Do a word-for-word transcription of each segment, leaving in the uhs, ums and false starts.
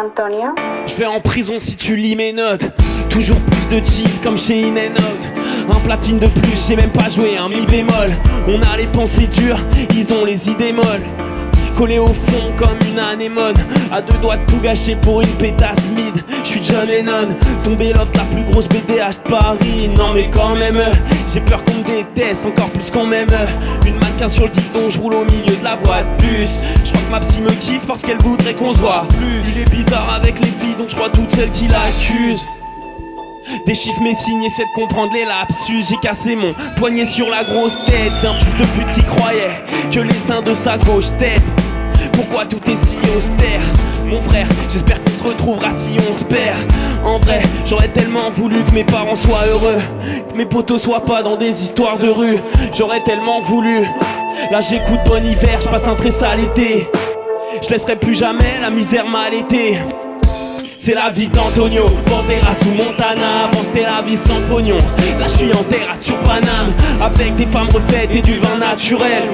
Antonio. Je vais en prison si tu lis mes notes. Toujours plus de cheese comme chez In and Out. Un platine de plus, j'ai même pas joué un mi bémol. On a les pensées dures, ils ont les idées molles. Collé au fond comme une anémone. À deux doigts de tout gâcher pour une pétasse mid. J'suis John Lennon, tombé loft la plus grosse B D H de Paris. Non mais quand même, j'ai peur qu'on me déteste encore plus qu'on m'aime. Une mannequin sur le guidon, j'roule au milieu de la voie de bus. J'crois que ma psy me kiffe parce qu'elle voudrait qu'on se voit plus. Il est bizarre avec les filles donc j'crois toutes celles qui l'accusent. Des chiffres mais signés, c'est de comprendre les lapsus. J'ai cassé mon poignet sur la grosse tête d'un fils de pute qui croyait que les seins de sa gauche tête. Pourquoi tout est si austère, mon frère? J'espère qu'on se retrouvera si on se perd. En vrai, j'aurais tellement voulu que mes parents soient heureux, que mes potos soient pas dans des histoires de rue. J'aurais tellement voulu. Là j'écoute Bon Hiver, je passe un très sale été. Je laisserai plus jamais la misère m'allaiter. C'est la vie d'Antonio, Banderas ou Montana. Avant c'était la vie sans pognon. Là je suis en terrasse sur Paname, avec des femmes refaites et du vin naturel.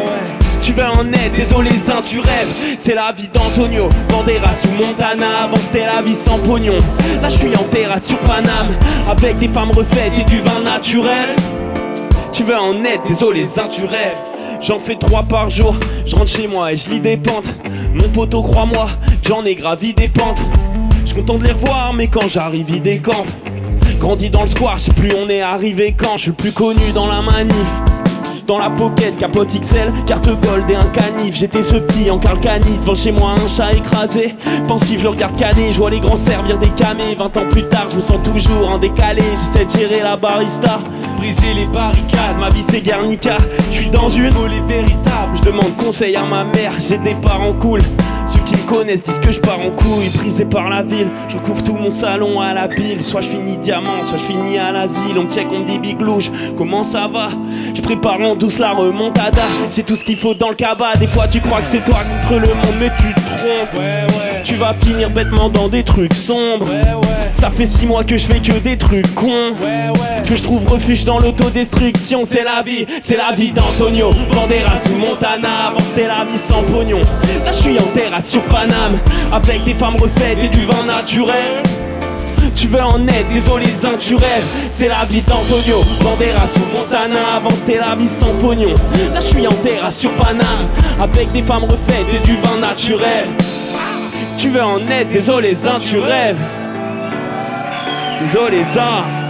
Tu veux en être, désolé Zin, tu rêves. C'est la vie d'Antonio, Banderas ou Montana. Avant c'était la vie sans pognon. Là je suis en terrasse sur Paname, avec des femmes refaites et du vin naturel. Tu veux en être, désolé Zin, tu rêves. J'en fais trois par jour, je rentre chez moi et je lis des pentes. Mon poteau crois-moi, j'en ai gravi des pentes. Je suis content de les revoir mais quand j'arrive ils décampent. Grandi dans le square, je sais plus on est arrivé quand. Je suis le plus connu dans la manif. Dans la pocket, capote X L, carte gold et un canif. J'étais ce petit en Carl Cani, devant chez moi un chat écrasé. Pensif, je le regarde caner, je vois les grands servir des camés. Vingt ans plus tard, je me sens toujours en décalé. J'essaie de gérer la barista, briser les barricades. Ma vie c'est Guernica, je suis dans une folie véritable. Je demande conseil à ma mère, j'ai des parents cool. Ceux qui me connaissent disent que je pars en couille, brisé par la ville. Je couvre tout mon salon à la bile. Soit je finis diamant, soit je finis à l'asile. On me check, on me dit big louche, comment ça va? Je prépare en douce la remontada. J'ai tout ce qu'il faut dans le cabas. Des fois tu crois que c'est toi contre le monde mais tu te trompes. Ouais, ouais. Tu vas finir bêtement dans des trucs sombres. Ouais, ouais. Ça fait six mois que je fais que des trucs cons. Ouais, ouais. Que je trouve refuge dans l'autodestruction. C'est la vie, c'est la vie d'Antonio, Banderas ou Montana. Avant c'était la vie sans pognon. Là je suis en terrasse sur Paname, avec des femmes refaites et du vin naturel. Tu veux en être, désolé Zin, tu rêves. C'est la vie d'Antonio, Banderas ou Montana. Avant c'était la vie sans pognon. Là je suis en terrasse sur Paname, avec des femmes refaites et du vin naturel. Tu veux en être, désolé Zin, tu rêves. Désolé Zin.